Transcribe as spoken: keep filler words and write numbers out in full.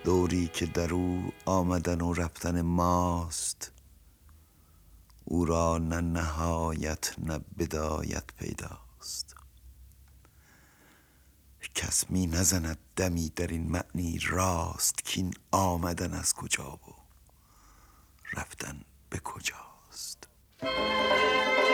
دوری که در او آمدن و رفتن ماست، او را نه نهایت نه بدایت پیداست. کس می نزند دمی در این معنی راست، کین آمدن از کجا و رفتن به کجاست.